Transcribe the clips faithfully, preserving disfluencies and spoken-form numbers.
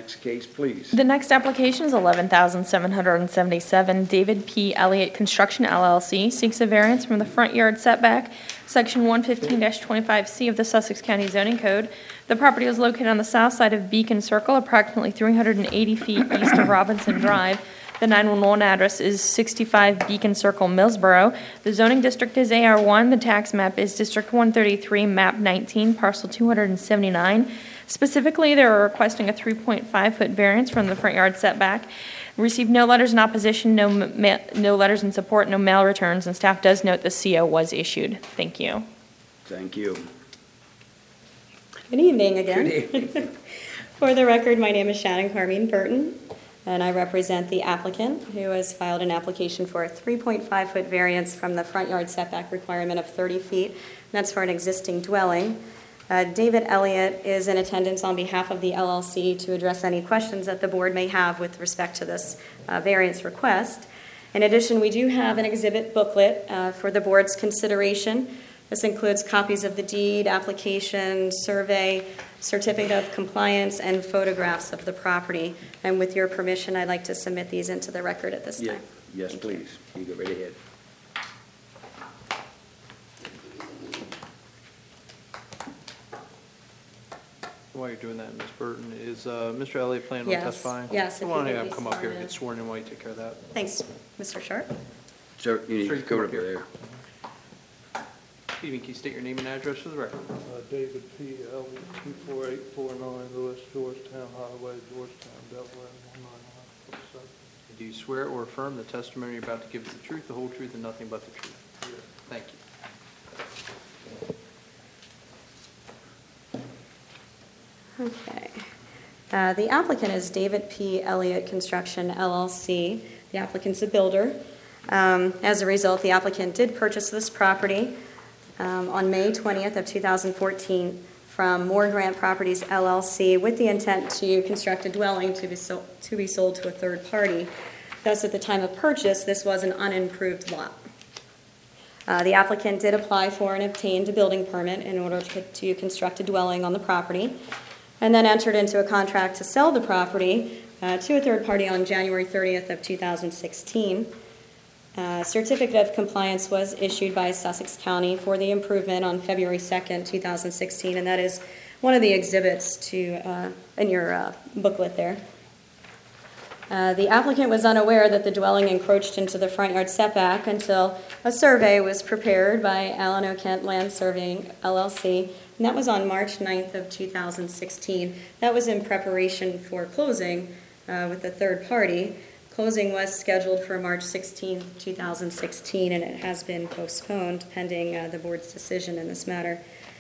Next case, please. The next application is eleven thousand seven hundred seventy-seven. David P. Elliott Construction, L L C, seeks a variance from the front yard setback, Section one fifteen dash twenty-five C of the Sussex County Zoning Code. The property is located on the south side of Beacon Circle, approximately three hundred eighty feet east of Robinson Drive. The nine one one address is sixty-five Beacon Circle, Millsboro. The zoning district is A R one. The tax map is District one thirty-three, Map nineteen, Parcel two hundred seventy-nine. Specifically, they are requesting a three point five foot variance from the front yard setback. Received no letters in opposition, no ma- no letters in support, no mail returns, and staff does note the C O was issued. Thank you. Thank you. Good evening again. Good evening. For the record, my name is Shannon Carmine Burton, and I represent the applicant who has filed an application for a three point five foot variance from the front yard setback requirement of thirty feet. And that's for an existing dwelling. Uh, David Elliott is in attendance on behalf of the L L C to address any questions that the board may have with respect to this uh, variance request. In addition, we do have an exhibit booklet uh, for the board's consideration. This includes copies of the deed, application, survey, certificate of compliance, and photographs of the property. And with your permission, I'd like to submit these into the record at this Yeah. time. Yes, Thank please. You. you go right ahead. While you're doing that, Miz Burton, is uh, Mister Elliott planning Yes. on testifying? Yes, if Why don't he you would have be him come up here sworn and in. get sworn in while you take care of that? Thanks, Mister Sharp. Sir, you need Sir, to you go come up up here. there. Evening, can you state your name and address for the record? Uh, David P. Elliott, two four eight four nine Lewis, Georgetown Highway, Georgetown, Delaware, one nine nine four seven. Do you swear or affirm the testimony you're about to give is the truth, the whole truth, and nothing but the truth? Yes. Thank you. Okay. Uh, The applicant is David P. Elliott Construction, L L C. The applicant's a builder. Um, As a result, the applicant did purchase this property um, on May twentieth of two thousand fourteen from Moore Grant Properties, L L C, with the intent to construct a dwelling to be sold, to be sold to a third party. Thus, at the time of purchase, this was an unimproved lot. Uh, The applicant did apply for and obtained a building permit in order to, to construct a dwelling on the property, and then entered into a contract to sell the property uh, to a third party on January thirtieth of two thousand sixteen. Uh, certificate of compliance was issued by Sussex County for the improvement on February second, two thousand sixteen, and that is one of the exhibits to uh, in your uh, booklet there. Uh, the applicant was unaware that the dwelling encroached into the front yard setback until a survey was prepared by Allen O'Kent Land Surveying, L L C, and that was on March ninth of two thousand sixteen. That was in preparation for closing uh, with the third party. Closing was scheduled for March sixteenth, two thousand sixteen, and it has been postponed pending uh, the board's decision in this matter.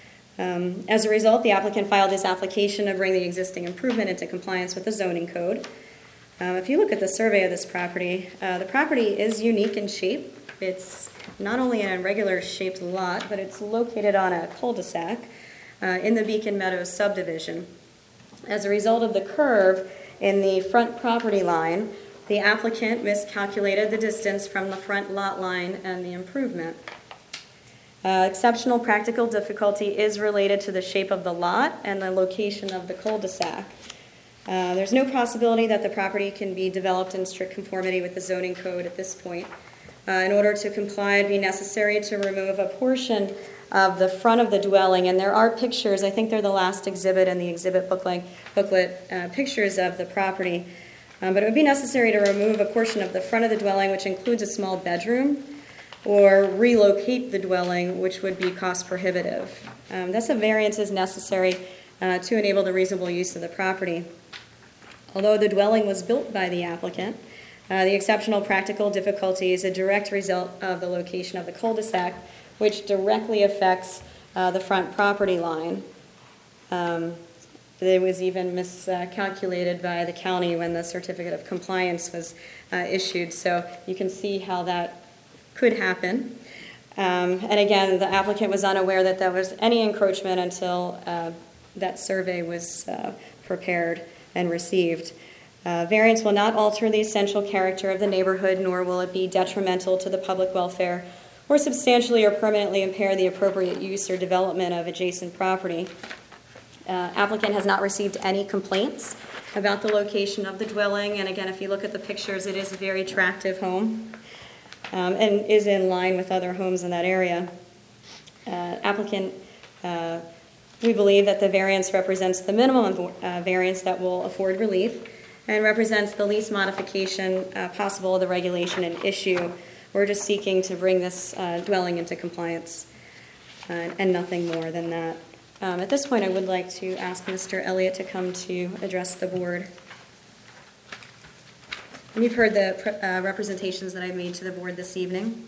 Um, as a result, the applicant filed this application to bring the existing improvement into compliance with the zoning code. Um, if you look at the survey of this property, uh, the property is unique in shape. It's not only an irregular shaped lot, but it's located on a cul-de-sac uh, in the Beacon Meadows subdivision. As a result of the curve in the front property line, the applicant miscalculated the distance from the front lot line and the improvement. Uh, exceptional practical difficulty is related to the shape of the lot and the location of the cul-de-sac. Uh, there's no possibility that the property can be developed in strict conformity with the zoning code at this point. Uh, in order to comply, it would be necessary to remove a portion of the front of the dwelling, and there are pictures, I think they're the last exhibit in the exhibit booklet, booklet uh, pictures of the property. Um, but it would be necessary to remove a portion of the front of the dwelling, which includes a small bedroom, or relocate the dwelling, which would be cost prohibitive. Um, thus, a variance is necessary uh, to enable the reasonable use of the property. Although the dwelling was built by the applicant, uh, the exceptional practical difficulty is a direct result of the location of the cul-de-sac, which directly affects uh, the front property line. Um, It was even miscalculated by the county when the certificate of compliance was uh, issued. So you can see how that could happen. Um, and again, the applicant was unaware that there was any encroachment until uh, that survey was uh, prepared and received. Uh, variance will not alter the essential character of the neighborhood, nor will it be detrimental to the public welfare or substantially or permanently impair the appropriate use or development of adjacent property. Uh, applicant has not received any complaints about the location of the dwelling. And again, if you look at the pictures, it is a very attractive home um, and is in line with other homes in that area. Uh, Applicant, uh, we believe that the variance represents the minimum uh, variance that will afford relief and represents the least modification uh, possible of the regulation and issue. We're just seeking to bring this uh, dwelling into compliance uh, and nothing more than that. Um, At this point, I would like to ask Mister Elliott to come to address the board. And you've heard the pre- uh, representations that I've made to the board this evening.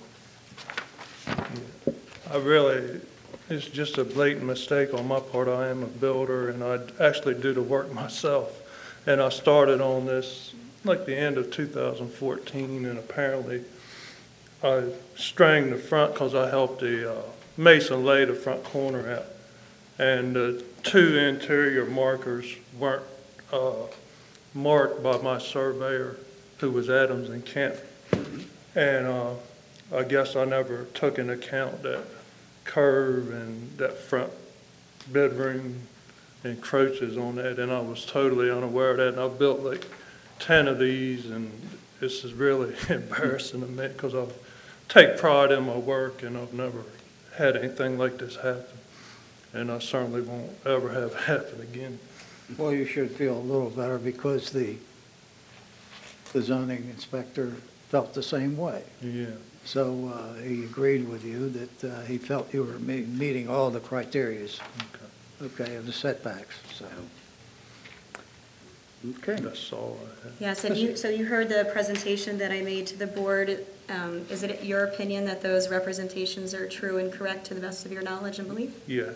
I really, it's just a blatant mistake on my part. I am a builder, and I actually do the work myself. And I started on this like the end of two thousand fourteen, and apparently I stranged the front because I helped the uh, mason lay the front corner out. And the two interior markers weren't uh, marked by my surveyor, who was Adams and Kent. And uh, I guess I never took into account that curve and that front bedroom encroaches on that, and I was totally unaware of that. And I've built like ten of these, and this is really embarrassing to me because I take pride in my work, and I've never had anything like this happen. And I certainly won't ever have it happen again. Well, you should feel a little better because the, the zoning inspector felt the same way. Yeah. So uh, he agreed with you that uh, he felt you were me- meeting all the criterias, Okay. okay, of the setbacks, so. Okay. That's all I have. Yes, and you, so you heard the presentation that I made to the board. Um, Is it your opinion that those representations are true and correct to the best of your knowledge and belief? Yeah.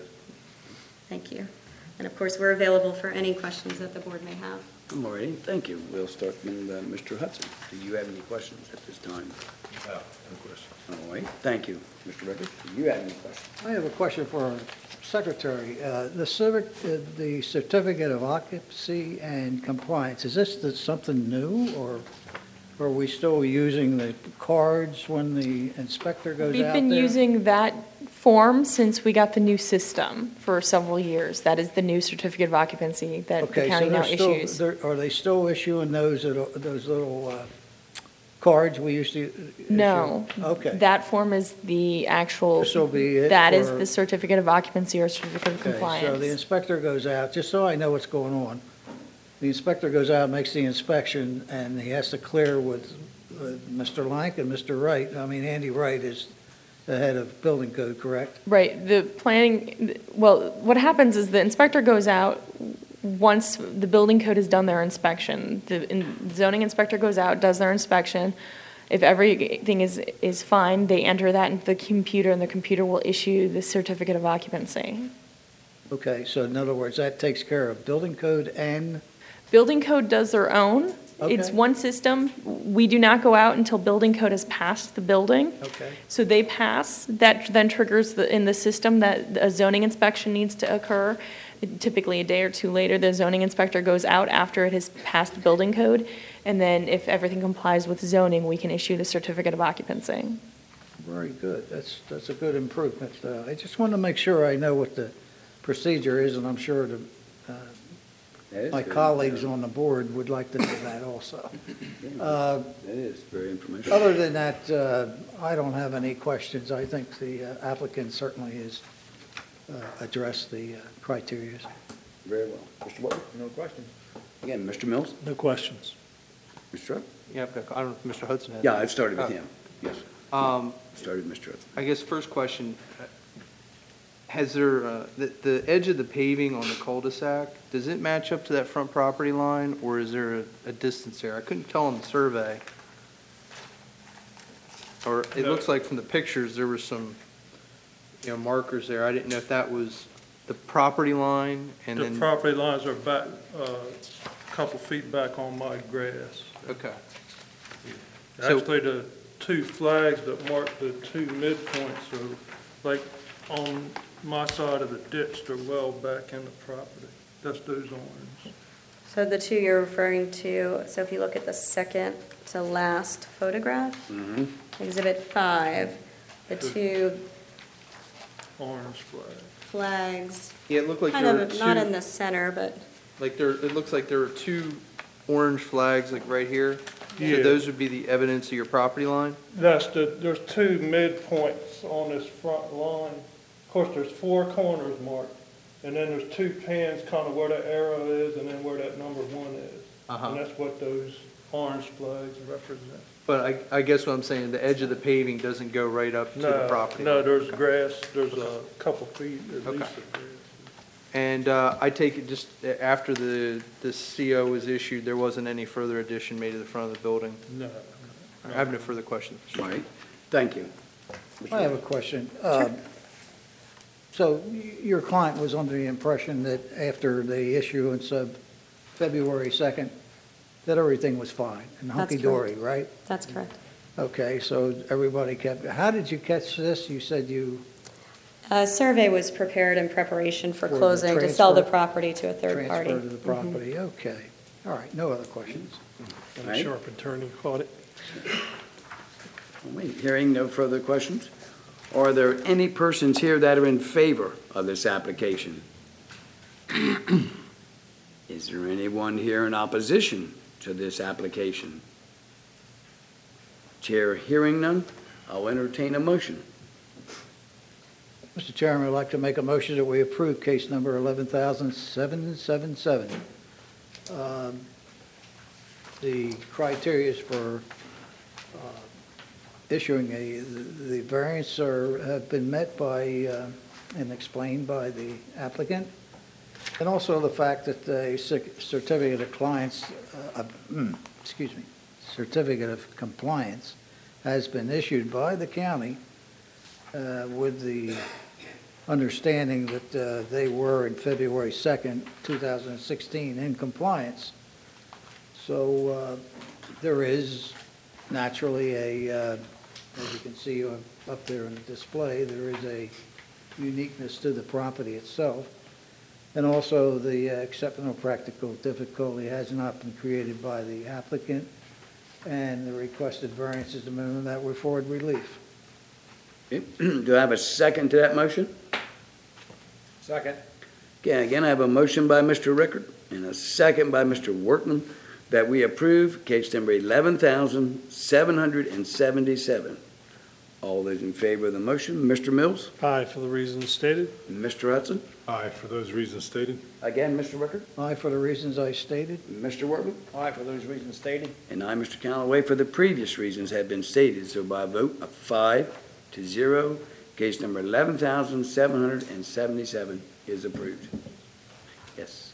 Thank you. And of course, we're available for any questions that the board may have. All righty, thank you. We'll start with uh, Mister Hudson. Do you have any questions at this time? No, no question. All right, thank you. Mister Rickard, do you have any questions? I have a question for our secretary. Uh, The civic, uh, the certificate of occupancy and compliance, is this the- something new, or are we still using the cards when the inspector goes out We've there? been using that form since we got the new system for several years. That is the new certificate of occupancy that the Okay, so county now they're still, issues. they're- are they still issuing those, little- those little uh, cards we used to issue? No. Okay. That form is the actual, This will be it that is for- the certificate of occupancy or certificate of Okay, so the compliance. inspector goes out, just so I know what's going on, the inspector goes out, makes the inspection, and he has to clear with uh, Mister Lank and Mister Wright. I mean, Andy Wright is the head of building code, correct? Right, the planning, well, what happens is the inspector goes out once the building code has done their inspection. The in- zoning inspector goes out, does their inspection. If everything is, is fine, they enter that into the computer, and the computer will issue the certificate of occupancy. Okay, so in other words, that takes care of building code and, Building code does their own. It's Okay. one system. We do not go out until building code has passed the building. okay, So they pass, that then triggers the, in the system that a zoning inspection needs to occur. Typically a day or two later, the zoning inspector goes out after it has passed building code. And then if everything complies with zoning, we can issue the certificate of occupancy. very good. That's, that's a good improvement. Uh, I just want to make sure I know what the procedure is, and I'm sure the, uh, That is my very- colleagues on the board would like to know that also. Uh, That is very informational. Other than that, uh, I don't have any questions. I think the uh, applicant certainly has uh, addressed the uh, criteria. Very well. Mister Butler? No question. Again, Mister Mills? No questions. Mister Rupp? Yeah, I've got, I don't know if Mister Hudson has. Yeah, I've started with Oh. him. Yes, Um, started with Mister Hudson. I guess first question, uh, has there, uh, the, the edge of the paving on the cul-de-sac, does it match up to that front property line, or is there a, a distance there? I couldn't tell on the survey. Or it No. looks like from the pictures, there were some, you know, markers there. I didn't know if that was the property line and The then, property lines are back, uh, a couple feet back on my grass. okay. So- Actually, the two flags that mark the two midpoints are like on my side of the ditch, they're well back in the property. That's those orange. So the two you're referring to, so if you look at the second to last photograph, Mm-hmm. Exhibit five, the two Orange flag. flags, Yeah, it looked like kind there were of not in two, the center, but Like there, it looks like there are two orange flags like right here. So Yeah. those would be the evidence of your property line? That's the, there's two midpoints on this front line. Of course, there's four corners marked, and then there's two pins kind of where that arrow is and then where that number one is. Uh-huh. And that's what those orange flags represent. But I, I guess what I'm saying, the edge of the paving doesn't go right up to the No, property no, line? there's grass, there's a couple feet at Okay. least of grass. And uh, I take it just a- after the, the C O was issued, there wasn't any further addition made to the front of the building? No. I have no further questions. All right, thank you. I have a question. Um, So y- your client was under the impression that after the issuance of February second, that everything was fine and That's hunky-dory, right? That's correct. Okay, so everybody kept, how did you catch this? You said you A survey was prepared in preparation for For the closing to sell the transfer- property to a third party. transferred to the property, okay. All right, no other questions. All right. Sharp attorney caught it. Wait, hearing no further questions? Are there any persons here that are in favor of this application? Is there anyone here in opposition to this application? Chair hearing none, I'll entertain a motion. Mister Chairman, I'd like to make a motion that we approve case number eleven thousand seven seventy-seven. Um, The criteria for uh, issuing a, the variance are, have been met by, uh, and explained by the applicant, and also the fact that a cer- certificate of compliance, uh, uh, excuse me, certificate of compliance has been issued by the county uh, with the understanding that uh, they were in February second, two thousand sixteen in compliance. So uh, there is naturally a, uh, as you can see uh, up there in the display, there is a uniqueness to the property itself. And also the uh, exceptional practical difficulty has not been created by the applicant, and the requested variance is the minimum that would afford relief. Okay, do I have a second to that motion? Second. Okay, again, I have a motion by Mister Rickard and a second by Mister Workman that we approve case number eleven thousand seven hundred seventy-seven. All those in favor of the motion, Mister Mills, Aye, for the reasons stated. Mister Hudson, Aye, for those reasons stated. again, Mister Rickard, Aye, for the reasons I stated. Mister Workman, Aye, for those reasons stated. and I, Mister Callaway, for the previous reasons have been stated. So by a vote of five to zero, case number eleven thousand seven hundred seventy-seven is approved. Yes.